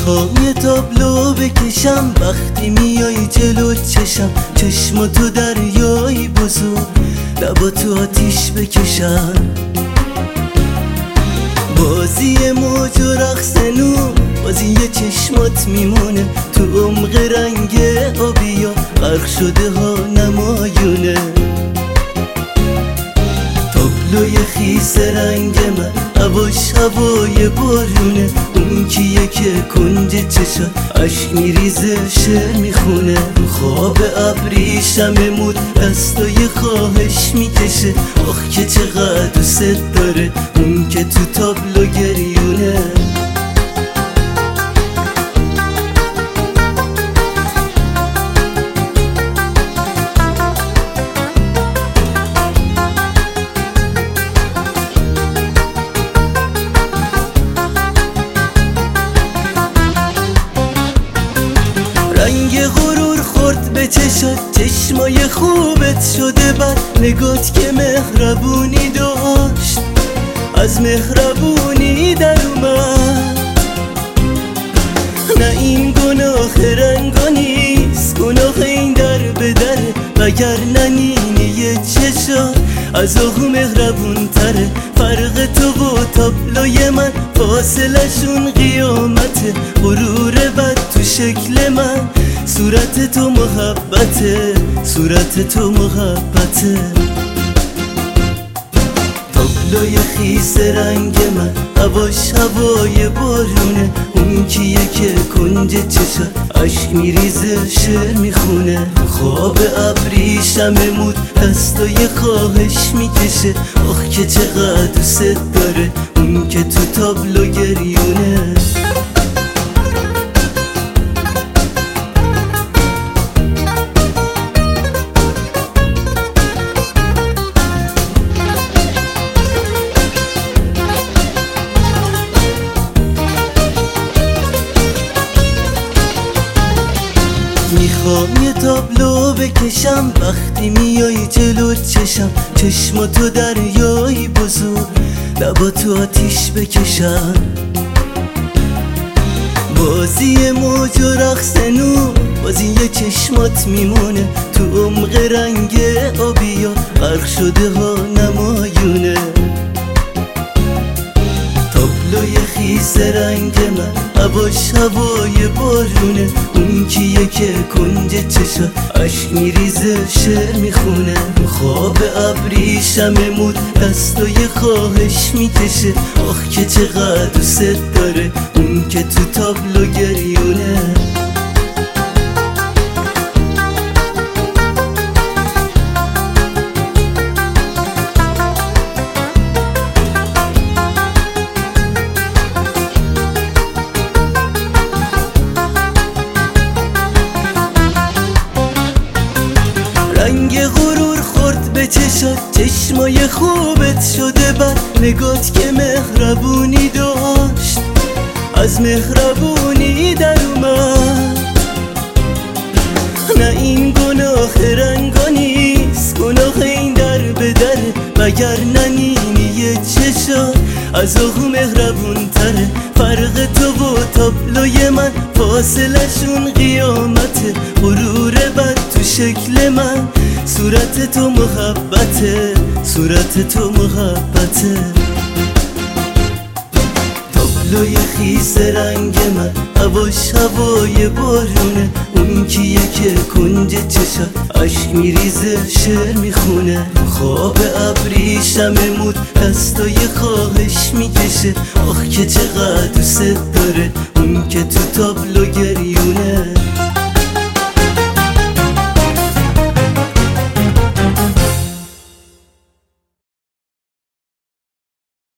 میخوام یه تابلو بکشم وقتی میای جلو چشم، چشماتو دریایی بزرگ لبا تو آتیش بکشم. بازی موج و رقص نور، بازی یه چشمات میمونه تو عمق رنگ آبیا، غرق شده ها نمایونه. تابلوی خیس رنگ من، هواش هوای بارونه، اون کیه که کنج چشم عشق میریزه شعر میخونه. رو خواب ابریشم مود دستای خواهش میکشه، آخ که چقدر دوست داره اون که تو تابلو گریونه. رنگ غرور خورد به چشات، چشمای خوبت شده بد، نگات که مهربونی داشت از مهربونی در اومد. نه این گناه رنگا نیست، گناه این در به دره، وگر ننینی چشات از آهو مهربون تره. فرق تو و تابلوی من فاصلشون قیامته، غرور بد تو شکل من، صورت تو محبته، صورت تو محبته. تابلوی خیس رنگ من، هواش هوای بارونه، اون کیه که کنج چشم عشق میریزه شعر میخونه. خواب ابریشم مود دستای خواهش میکشه، آخ که چقدر دوست داره اون که تو تابلو گریونه. میخوام یه تابلو بکشم وقتی میای جلو چشم، چشماتو دریایی بزرگ لبا تو آتیش بکشم. بازی موج و رقص نور، بازی یه چشمات میمونه تو عمق رنگ آبیا، غرق شده ها نمایونه. تابلوی خیس رنگ من، هواش هوای بارونه، اون کیه که کنج چشم عشق میریزه شعر میخونه. خواب ابریشم مود دستای خواهش میکشه، آخ که چقدر دوست داره اون که تو تابلو گریونه. رنگ غرور خورد به چشات، چشمای خوبت شده بد، نگات که مهربونی داشت از مهربونی در اومد. نه این گناه رنگا نیست، گناه این در به دره، وگر ننینی چشات از آهو مهربون تره. فرق تو و تابلوی من فاصلشون قیامته، غرور بد تو شکل من، صورت تو محبته، صورت تو محبته. تابلوی خیس رنگ من، هواش هوای بارونه، اون کیه که کنج چشم عشق میریزه شعر میخونه. خواب ابریشم مود دستای خواهش میکشه، آخ که چقدر دوست داره اون که تو تابلو گریونه.